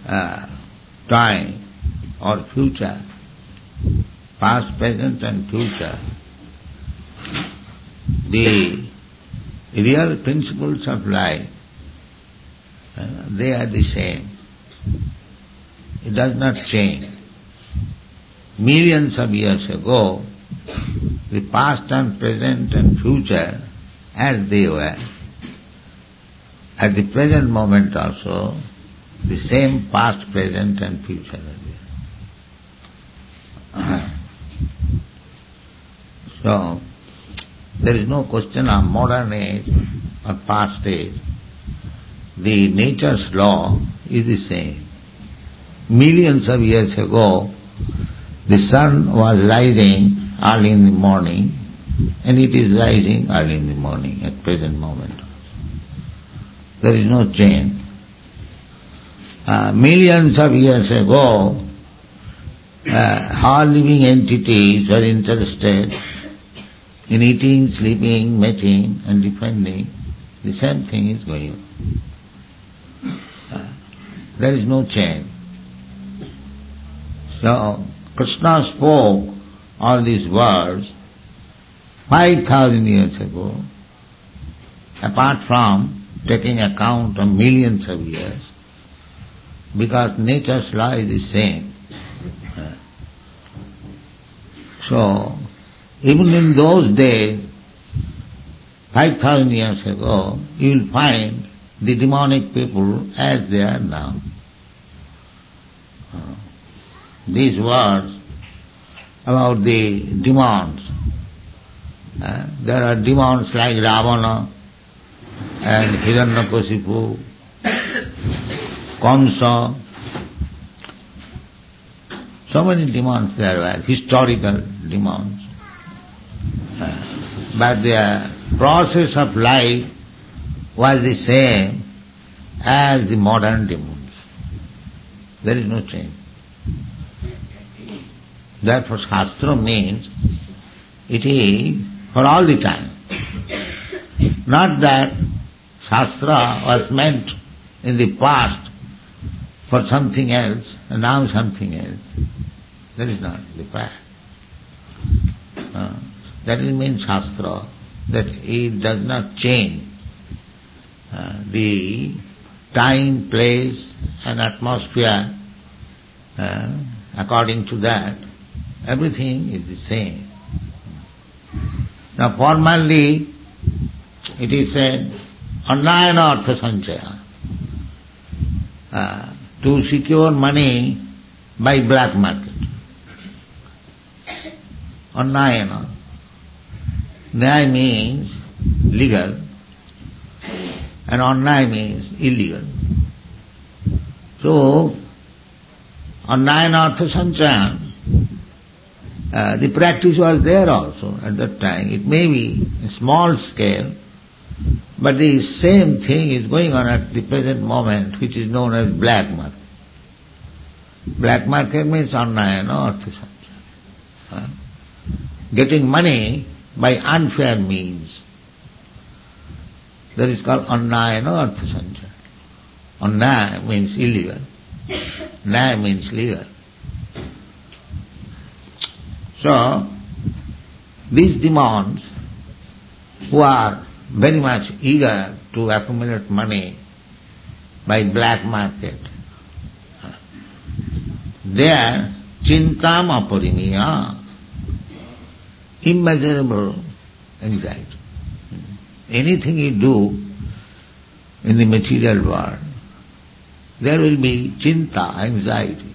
time or future, past, present and future, the real principles of life, they are the same. It does not change. Millions of years ago, the past and present and future, as they were, at the present moment also, the same past, present and future are there. So, there is no question of modern age or past age. The nature's law is the same. Millions of years ago, the sun was rising early in the morning, and it is rising early in the morning at present moment. There is no change. Millions of years ago, all living entities were interested in eating, sleeping, mating and defending. The same thing is going on. There is no change. So, Krishna spoke all these words 5,000 years ago, apart from taking account of millions of years, because nature's law is the same. So, even in those days, 5,000 years ago, you will find the demonic people as they are now. These words about the demons, there are demons like Ravana and Hiranyakasipu, Kamsa. So many demons there were, historical demons. But their process of life was the same as the modern demons. There is no change. Therefore Shastra means it is for all the time. Not that Shastra was meant in the past for something else and now something else. That is not the fact. That means Shastra, that it does not change the time, place and atmosphere. According to that, everything is the same. Now formally, it is said, Annayana Artha Sanchaya, to secure money by black market. Annayana. Nyaya means legal, and Annaya means illegal. So, Annayana Artha Sanchaya, the practice was there also at that time. It may be a small scale, but the same thing is going on at the present moment, which is known as black market. Black market means Annayana Artha Sanchaya. Getting money by unfair means. That is called Annayana Artha Sanchaya. Annaya means illegal. Naya means legal. So, these demons who are very much eager to accumulate money by black market, they are chintam aparimiya, immeasurable anxiety. Anything you do in the material world, there will be chinta, anxiety.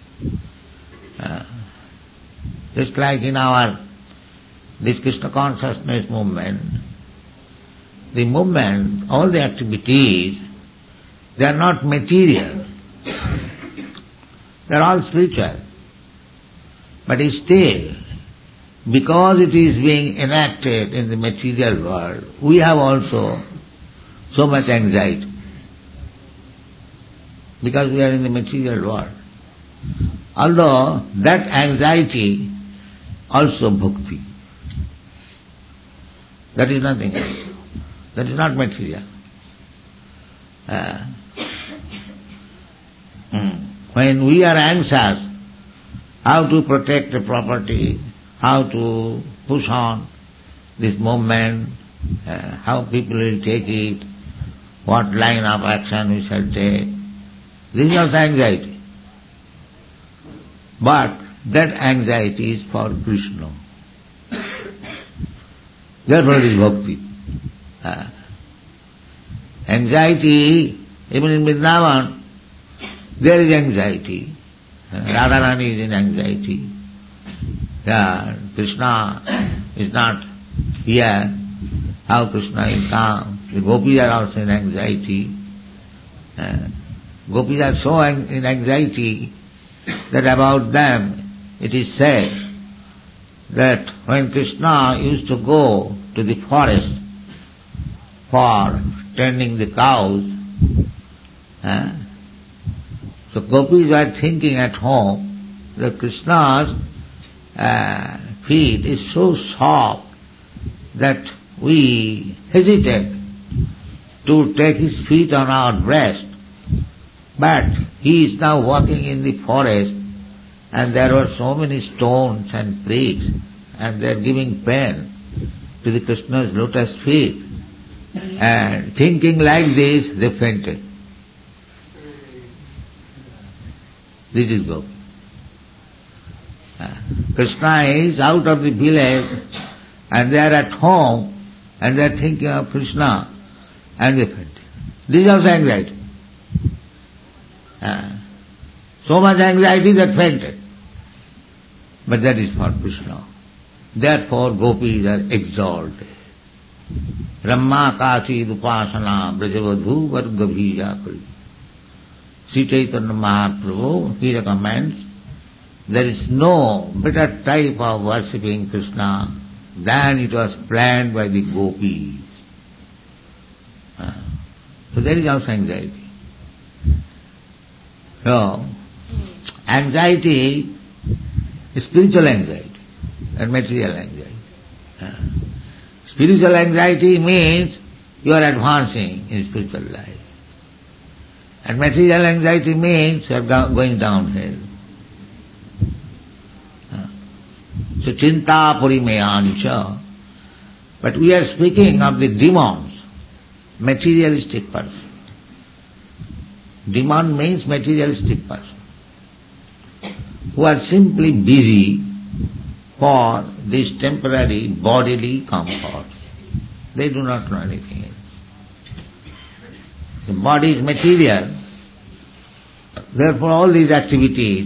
Just like in this Krishna consciousness movement, the movement, all the activities, they are not material. They are all spiritual. But still, because it is being enacted in the material world, we have also so much anxiety. Because we are in the material world. Although that anxiety also bhakti. That is nothing else. That is not material. when we are anxious how to protect the property, how to push on this movement, how people will take it, what line of action we shall take. This is also anxiety. But that anxiety is for Krishna. Therefore it is bhakti. Anxiety, even in Vrindavan, there is anxiety. Radharani is in anxiety. Krishna is not here. How Krishna will come? The gopis are also in anxiety. Gopis are so in anxiety that about them it is said that when Krishna used to go to the forest for tending the cows, so gopis were thinking at home that Krishna's feet is so soft that we hesitate to take his feet on our breast. But he is now walking in the forest and there were so many stones and pricks and they are giving pain to the Krishna's lotus feet. And thinking like this, they fainted. This is Gopi. Krishna is out of the village and they are at home and they are thinking of Krishna and they fainted. This is also anxiety. So much anxiety that fainted. But that is for Krishna. Therefore gopis are exalted. Brahma Kachi Dupasana Brajavadhu Vargabhija Kri. Sri Chaitanya Mahaprabhu, he recommends, there is no better type of worshipping Krishna than it was planned by the gopis. So there is also anxiety. So, anxiety is spiritual anxiety and material anxiety. Spiritual anxiety means you are advancing in spiritual life. And material anxiety means you are going downhill. So, chinta purimeyancha. But we are speaking of the demons, materialistic person. Demon means materialistic person, who are simply busy for this temporary bodily comfort. They do not know anything else. The body is material, therefore all these activities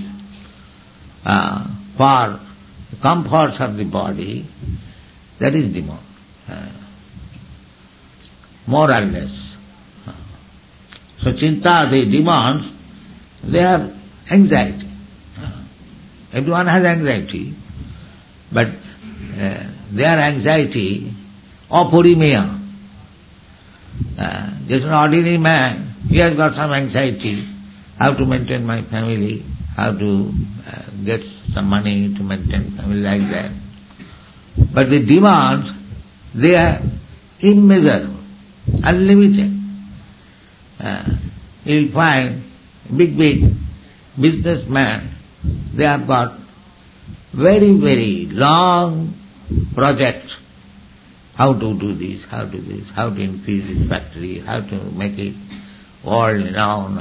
for the comforts of the body, that is demon. More or less. So chinta, the demons, they have anxiety. Everyone has anxiety, but their anxiety, apurimeya. Just an ordinary man, he has got some anxiety, how to maintain my family, how to get some money to maintain family like that. But the demons, they are immeasurable, unlimited. You'll find big businessmen, they have got very, very long projects. How to do this, how to increase this factory, how to make it world renowned,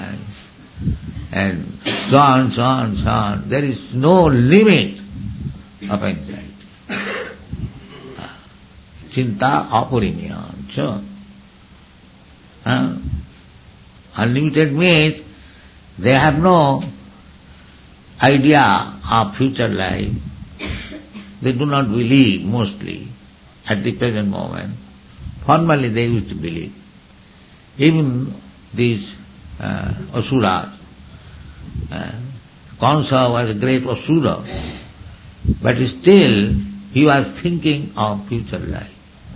and so on. There is no limit of anxiety. Chinta apurimeyancha. Unlimited means they have no idea of future life. They do not believe mostly at the present moment. Formerly they used to believe. Even these asuras, Kansa was a great asura, but still he was thinking of future life.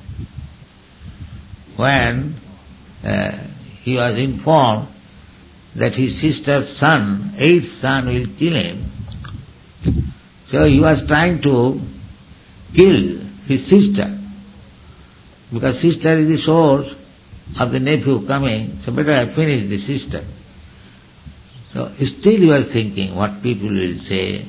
When he was informed that his sister's son, eighth son, will kill him, so he was trying to kill his sister, because sister is the source of the nephew coming, so better I finish the sister. So still you are thinking what people will say,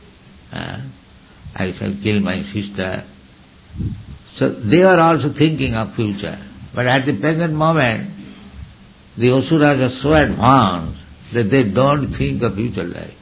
I shall kill my sister. So they are also thinking of future. But at the present moment, the Asuras are so advanced that they don't think of future life.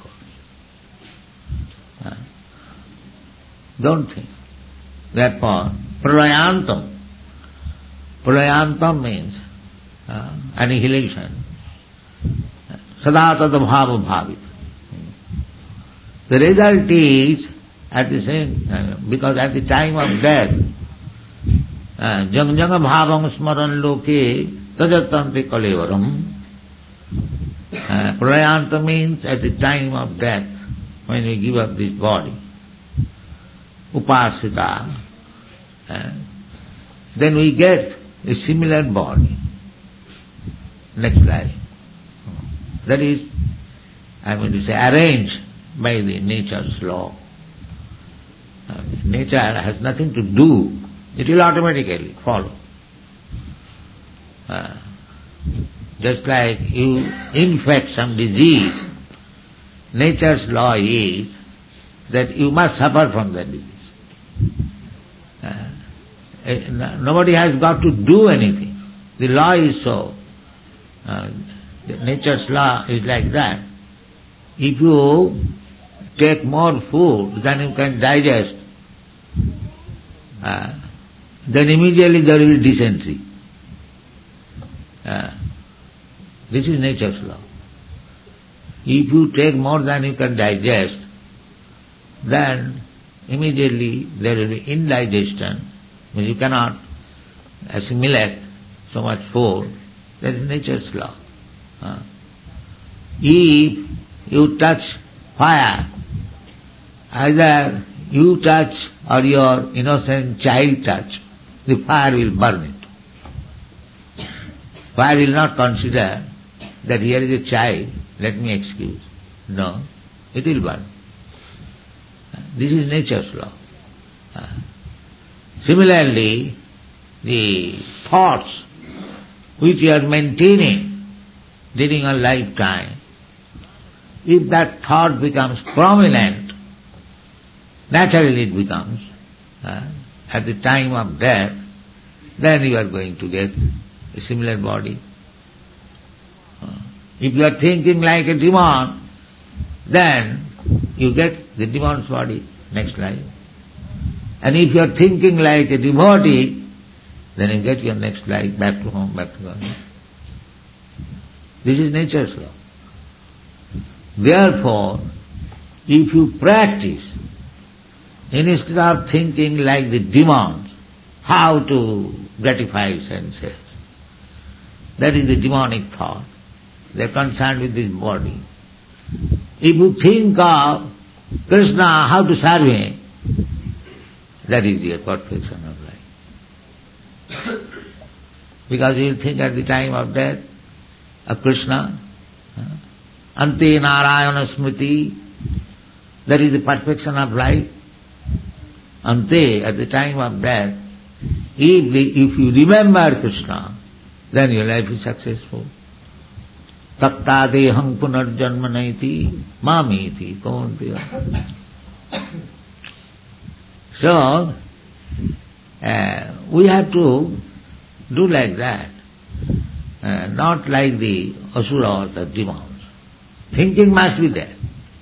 Don't think. Therefore, pralayantam. Pralayantam means annihilation. Sadatata bhava bhavit. The result is, at the same, because at the time of death, jang janga bhavang smaran loke tajatanti kalevaram. Pralayanta means at the time of death, when we give up this body, upasita, then we get a similar body next life. That is, I mean to say, arranged by the nature's law. Nature has nothing to do, it will automatically follow. Just like you infect some disease, nature's law is that you must suffer from that disease. Nobody has got to do anything. The law is so. Nature's law is like that. If you take more food than you can digest, then immediately there will be dysentery. This is nature's law. If you take more than you can digest, then immediately there will be indigestion. When you cannot assimilate so much food, that is nature's law. If you touch fire, either you touch or your innocent child touch, the fire will burn it. Fire will not consider that here is a child, let me excuse. No, it will burn. This is nature's law. Similarly, the thoughts which you are maintaining during a lifetime, if that thought becomes prominent, naturally it becomes, at the time of death, then you are going to get a similar body. If you are thinking like a demon, then you get the demon's body next life. And if you are thinking like a devotee, then you get your next life back to home, back to God. This is nature's law. Therefore, if you practice, instead of thinking like the demons, how to gratify senses, that is the demonic thought. They are concerned with this body. If you think of Krishna, how to serve him, that is your perfection of life. Because you will think at the time of death of Krishna, Ante Narayana Smriti, that is the perfection of life. Ante, at the time of death, if you remember Krishna, then your life is successful. Tattadeham punarjanmanaiti mamiti kaunteya. So, we have to do like that, not like the asuras, the demons. Thinking must be there.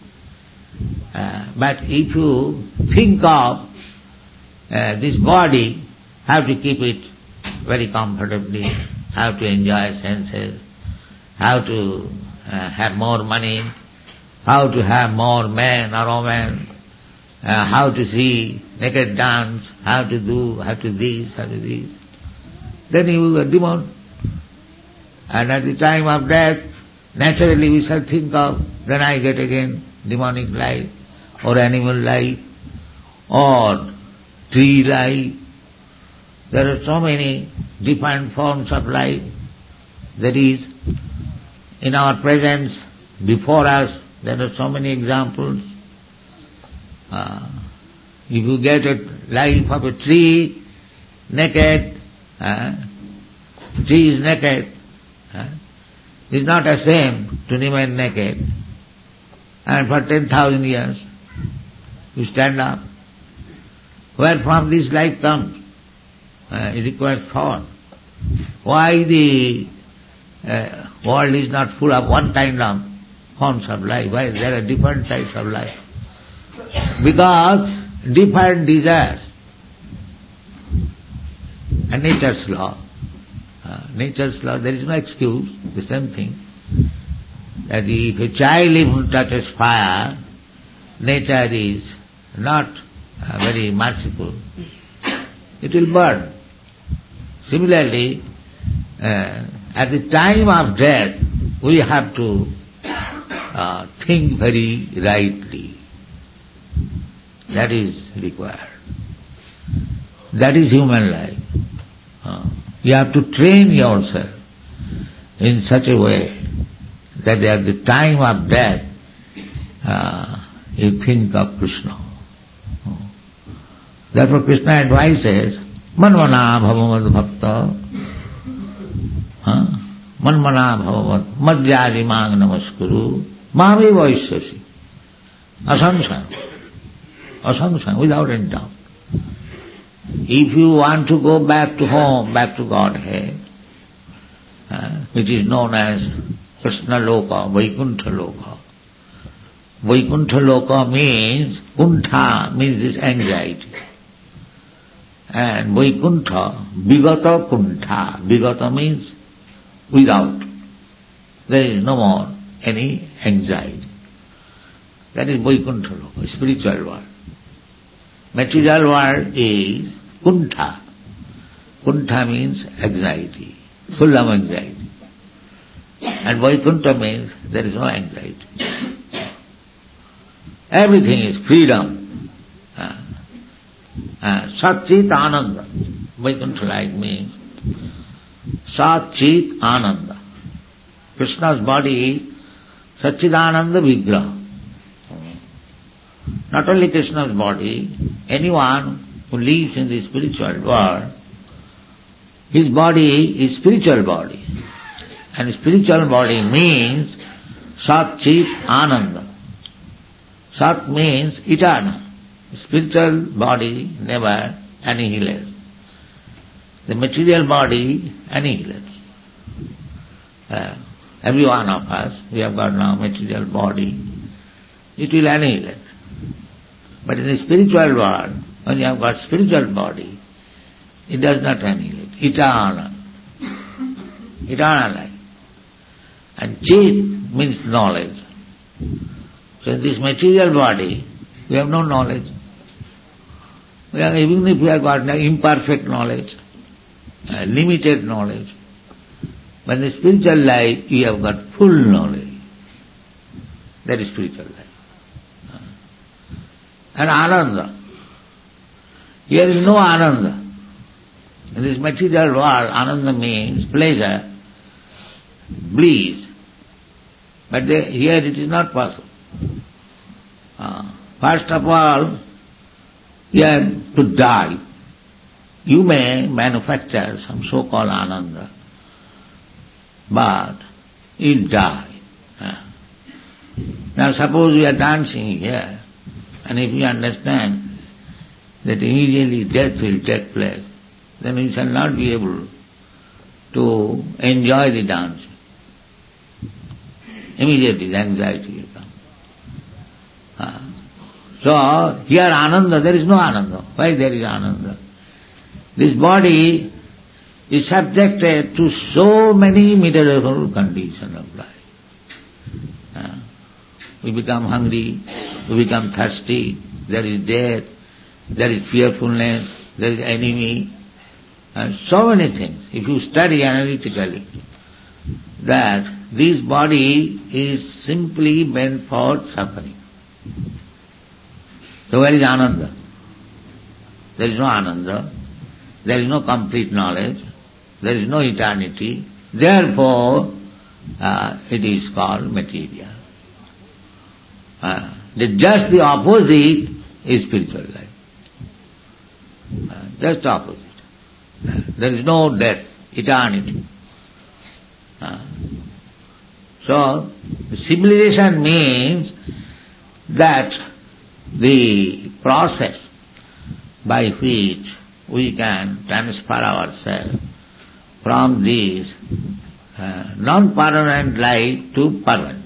But if you think of this body, how to keep it very comfortably, how to enjoy senses, how to have more money, how to have more men or women, how to see naked dance, how to this, then you are a demon. And at the time of death, naturally we shall think of, then I get again demonic life, or animal life, or tree life. There are so many different forms of life. That is, in our presence, before us, there are so many examples. If you get a life of a tree, naked, tree is naked, is not ashamed to remain naked, and for 10,000 years you stand up. Where from this life comes? It requires thought. Why the world is not full of one kind of forms of life? Why there are different types of life? Because different desires. And nature's law. Nature's law, there is no excuse, the same thing. That if a child even touches fire, nature is not very merciful. It will burn. Similarly, at the time of death, we have to think very rightly. That is required. That is human life. You have to train yourself in such a way that at the time of death, you think of Krishna. Therefore Krishna advises, manmana bhavamad bhakta, manmana bhavamad madhyadi mang namaskuru, mame vaishyasi, asangsang, without any doubt. If you want to go back to home, back to Godhead, which is known as Krishna Loka, Vaikuntha Loka. Vaikuntha Loka means, kuntha means this anxiety. And Vaikuntha, Vigata Kuntha. Vigata means without. There is no more any anxiety. That is Vaikuntha Loka, spiritual world. Material world is kuntha. Kuntha means anxiety, full of anxiety. And Vaikuntha means there is no anxiety. Everything is freedom. Sat-Chit Ananda. Vaikuntha life means Sat-Chit Ananda. Krishna's body is Satchidananda Vigraha. Not only Krishna's body, anyone who lives in the spiritual world, his body is spiritual body. And spiritual body means Sat Chit Ananda. Sat means eternal. Spiritual body never annihilates. The material body annihilates. Every one of us, we have got now material body, it will annihilate. But in the spiritual world, when you have got spiritual body, it does not annihilate. Eternal. Eternal life. And Chit means knowledge. So in this material body, we have no knowledge. Even if we have got imperfect knowledge, limited knowledge, but in the spiritual life, we have got full knowledge. That is spiritual life. And Ananda. Here is no Ananda. In this material world, Ananda means pleasure, bliss. But here it is not possible. First of all, you have to die. You may manufacture some so-called Ananda, but you die. Now suppose we are dancing here, and if you understand that immediately death will take place, then we shall not be able to enjoy the dance. Immediately the anxiety will come. So here Ananda, there is no Ananda. Why there is Ananda? This body is subjected to so many miserable conditions of life. We become hungry, we become thirsty, there is death, there is fearfulness, there is enemy, and so many things. If you study analytically, that this body is simply meant for suffering. So where is Ananda? There is no Ananda, there is no complete knowledge, there is no eternity, therefore it is called material. Just the opposite is spiritual life. Just opposite. There is no death, eternity. So, civilization means that the process by which we can transfer ourselves from this non-permanent life to permanent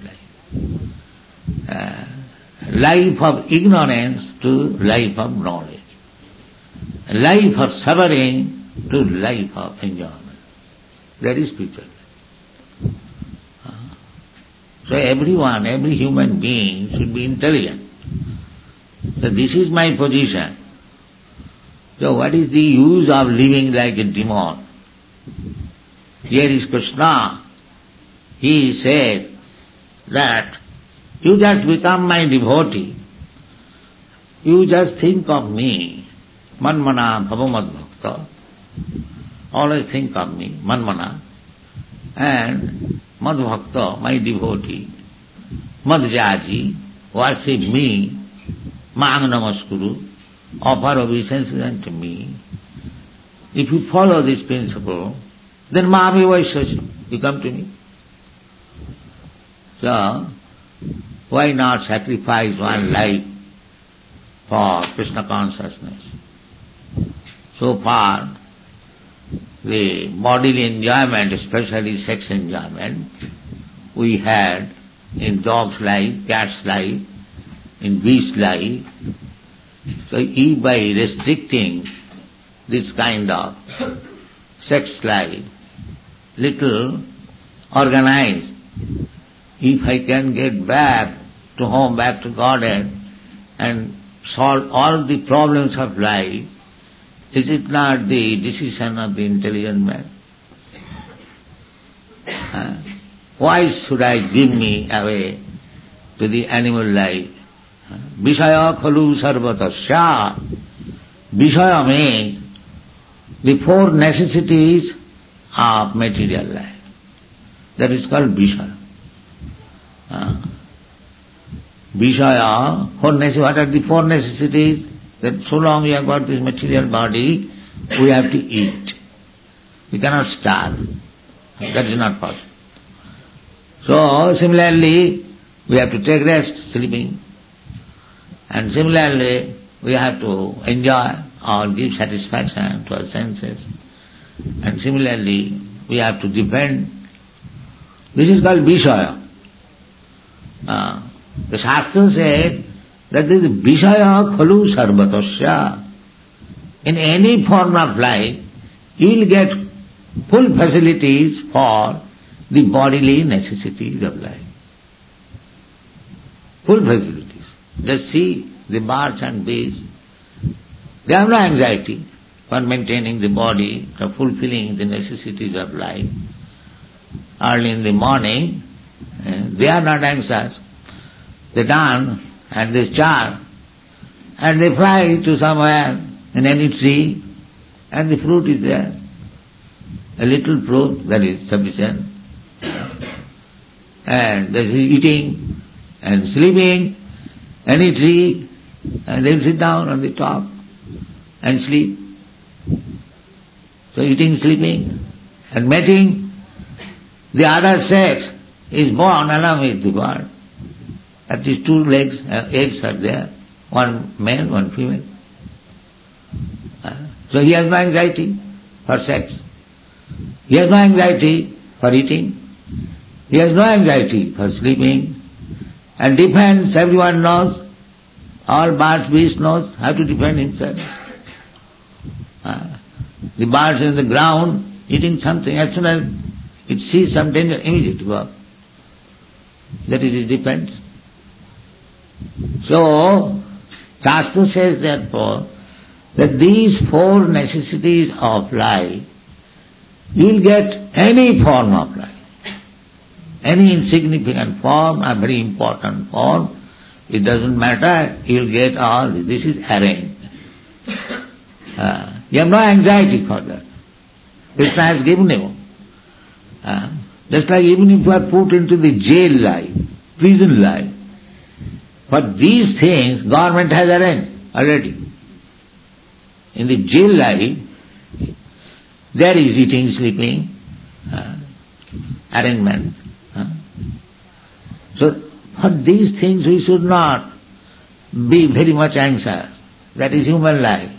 life. Life of ignorance to life of knowledge. Life of suffering to life of enjoyment. That is spiritual life. So everyone, every human being should be intelligent. So this is my position. So what is the use of living like a demon? Here is Krishna. He says that you just become my devotee. You just think of me. Manmana bhavamad bhakta. Always think of me, manmana. And mad bhakta, my devotee. Madhyaji, worship me. Mang namaskuru. Offer obeisance unto me. If you follow this principle, then Mahami Vaishasham, you come to me. So, why not sacrifice one life for Krishna consciousness? So far, the bodily enjoyment, especially sex enjoyment, we had in dog's life, cat's life, in beast's life. So if by restricting this kind of sex life, little organized, if I can get back to home, back to Godhead, and solve all the problems of life, is it not the decision of the intelligent man? Why should I give me away to the animal life? Vishaya khalu sarvatasya. Vishaya means the four necessities of material life. That is called Vishaya. Vishaya, what are the four necessities? That so long we have got this material body, we have to eat. We cannot starve. That is not possible. So, similarly, we have to take rest, sleeping. And similarly, we have to enjoy or give satisfaction to our senses. And similarly, we have to defend. This is called Vishaya. The Shastra said that this Vishaya khalu sarvatasya. In any form of life, you will get full facilities for the bodily necessities of life. Full facilities. Just see the birds and bees. They have no anxiety for maintaining the body, for fulfilling the necessities of life. Early in the morning, they are not anxious. They turn and they charm and they fly to somewhere in any tree and the fruit is there. A little fruit, that is sufficient. And they are eating and sleeping, any tree, and they will sit down on the top and sleep. So eating, sleeping and mating, the other sex is born along with the bird. At least two eggs are there, one male, one female. So he has no anxiety for sex. He has no anxiety for eating. He has no anxiety for sleeping. And defense, everyone knows, all birds, beasts knows how to defend himself. The birds in the ground eating something, as soon as it sees some danger, immediately go up. That is his defense. So, Shastra says therefore that these four necessities of life, you will get any form of life. Any insignificant form, a very important form, it doesn't matter, you will get all this. This is arranged. You have no anxiety for that. Krishna has given you. Just like even if you are put into the jail life, prison life, but these things government has arranged already. In the jail life, there is eating, sleeping, arrangement. So for these things we should not be very much anxious. That is human life.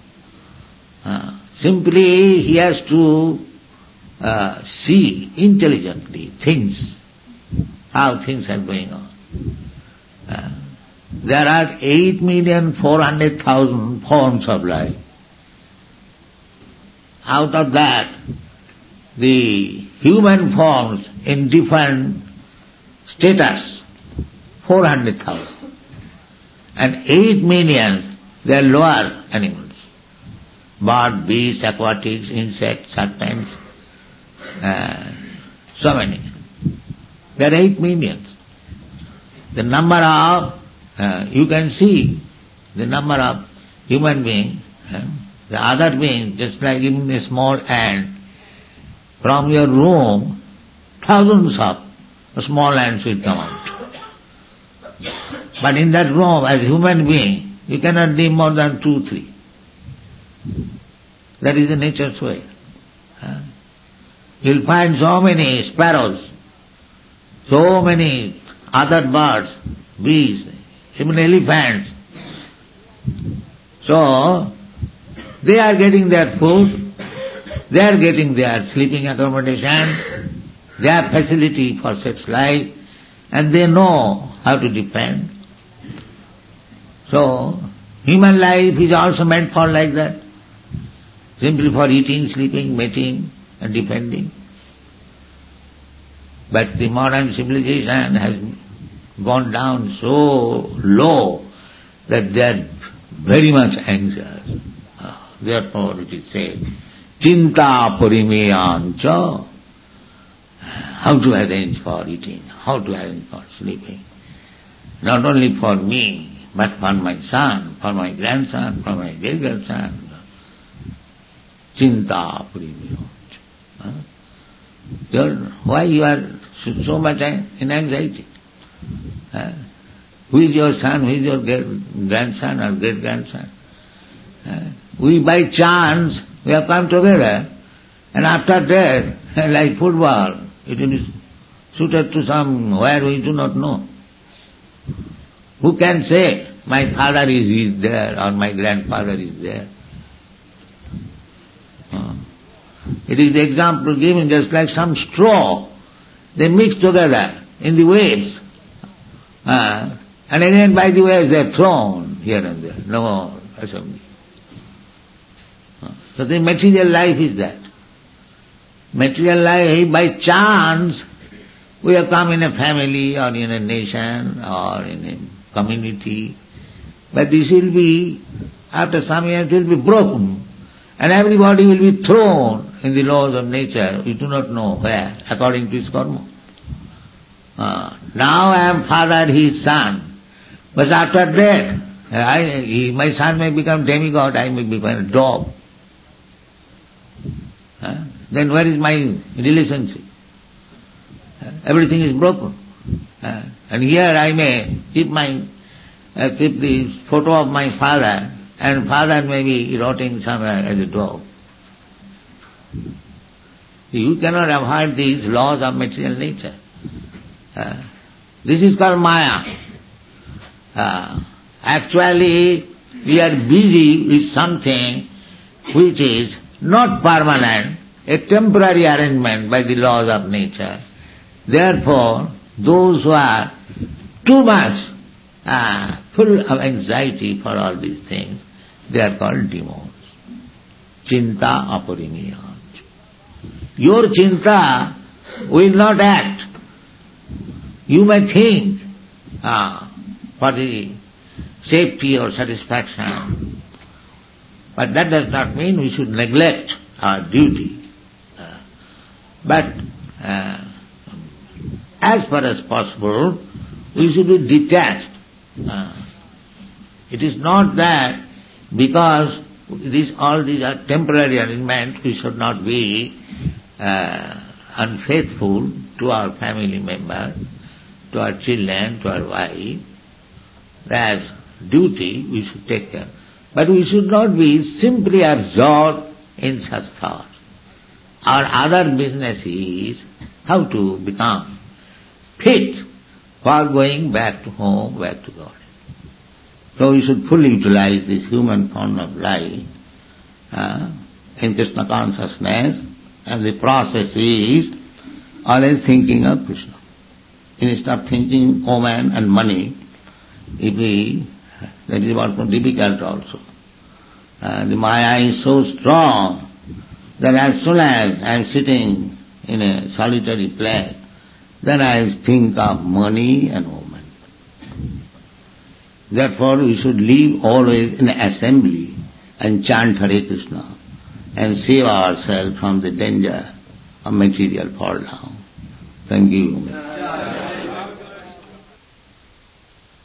Simply he has to see intelligently things, how things are going on. There are 8,400,000 forms of life. Out of that, the human forms in different status, 400,000. And 8 million, they are lower animals. Bird, beasts, aquatics, insects, serpents, so many. There are 8 millions. The number of, you can see the number of human beings, the other beings, just like even a small ant, from your room, thousands of small ants will come out. But in that room, as human being, you cannot live more than 2, 3. That is the nature's way. You'll find so many sparrows, so many other birds, bees, even elephants. So, they are getting their food, they are getting their sleeping accommodation, their facility for sex life, and they know how to defend. So, human life is also meant for like that, simply for eating, sleeping, mating and defending. But the modern civilization has gone down so low that they are very much anxious. Therefore it is said, Chinta parimeyancha, how to arrange for eating, how to arrange for sleeping. Not only for me, but for my son, for my grandson, for my great-grandson. Chinta parimeyancha. Why you are so much in anxiety? Who is your son, who is your grandson or great-grandson? We by chance, we have come together, and after death, like football, it will be suited to somewhere we do not know. Who can say, my father is there or my grandfather is there? It is the example given just like some straw. They mix together in the waves. And again by the waves they are thrown here and there. No assembly. So the material life is that. Material life, by chance, we have come in a family or in a nation or in a community. But this will be, after some years, it will be broken. And everybody will be thrown in the laws of nature. We do not know where, according to his karma. Now I am father, he is son. But after that, my son may become demigod, I may become a dog. Then where is my relationship? Everything is broken. And here I may keep the photo of my father, and father may be rotting somewhere as a dog. You cannot avoid these laws of material nature. This is called Maya. Actually, we are busy with something which is not permanent, a temporary arrangement by the laws of nature. Therefore, those who are too much full of anxiety for all these things, they are called demons. Chinta aparimiyaj. Your chinta will not act. You may think for the safety or satisfaction, but that does not mean we should neglect our duty. But as far as possible, we should be detached. It is not that because all these are temporary arrangements, we should not be unfaithful to our family member, to our children, to our wife. As duty, we should take care. But we should not be simply absorbed in such thoughts. Our other business is how to become fit for going back to home, back to God. So we should fully utilize this human form of life in Krishna consciousness, and the process is always thinking of Krishna. Instead of thinking woman and money, that is what more difficult also. The Maya is so strong that as soon as I am sitting in a solitary place, then I think of money and woman. Therefore we should live always in assembly and chant Hare Krishna and save ourselves from the danger of material fall down. Thank you.